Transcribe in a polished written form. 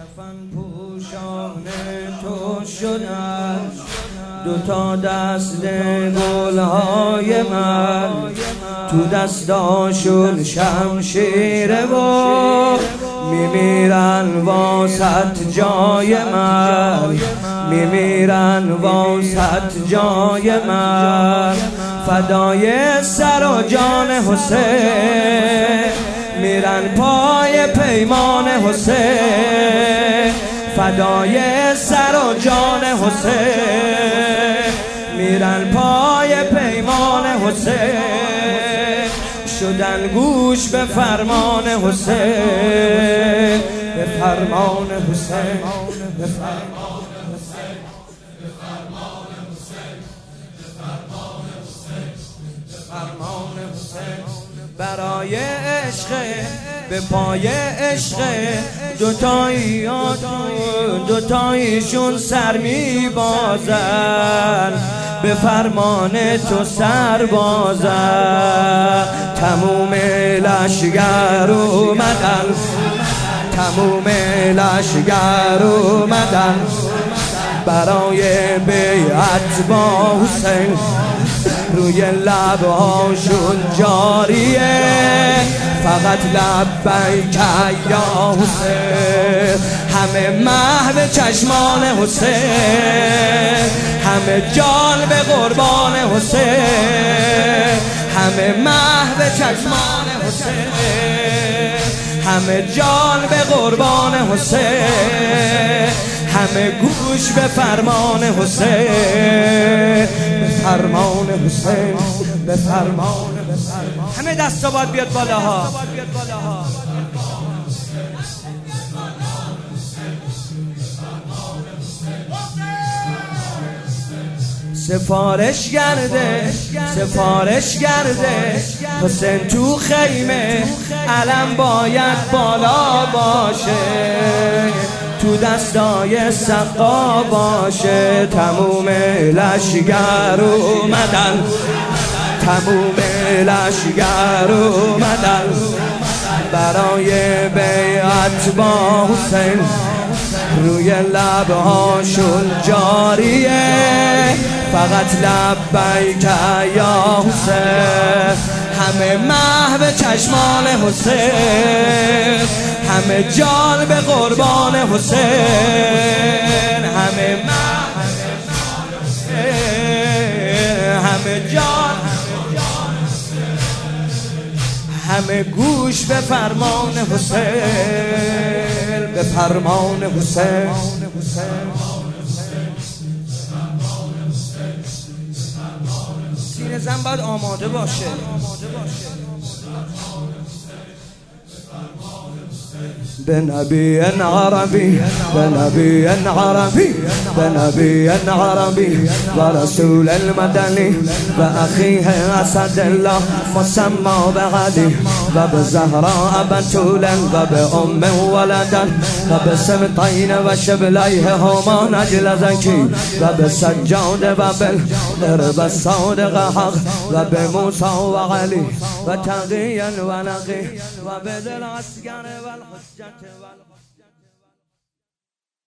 کفن پوشان تو شدن دوتا دست گلهای من، تو دستاشون شمشیره و میمیرن واسط جای من، میمیرن واسط جای من. فدای سر و جان حسین میرن پای پیمان حسین، فدای سر و جان حسین میرن پای پیمان حسین. شدن گوش به فرمان حسین، به فرمان حسین، به فرمان حسین، به فرمان حسین، به فرمان حسین، به فرمان حسین. برای عشق به پای عشق دوتاییشون سر میبازن، به فرمان تو سر بازن. تموم لشگر اومدن، تموم لشگر اومدن برای بیعت با حسین. روی لبهاشون جاریه فقط لبیک یا حسین. همه محو چشمان حسین، همه جان به قربان حسین، همه محو چشمان حسین، همه جان به قربان حسین، همه گوش به فرمان حسین، به فرمان حسین، به فرمان. همه دستا باید بیاد بالاها. سفارش گرده، سفارش گرده حسین تو خیمه، علم باید بالا باشه، تو دستای سقا باشه. تموم لشگر اومدن، تموم لشگر اومدن برای بیعت با حسین. روی لبهاشون جاریه فقط لبیک یا حسین. همه محو چشمان حسین، همه جان به قربان حسین، همه محو همه جان، همه گوش به فرمان حسین، به فرمان حسین. سینه زن باید آماده باشه. به نبی عربی، به نبی عربی، به نبی عربی و رسول المدنی و اخیه اسد الله مسمى بعلی و به زهراء بتولا و به ام ولدا و به سبطین و شبلیه هما نجل زکی و به سجاد و بالقرب الصادق حق و به موسی و علی و تقیا و نقی و به ذل العسکر و الحجة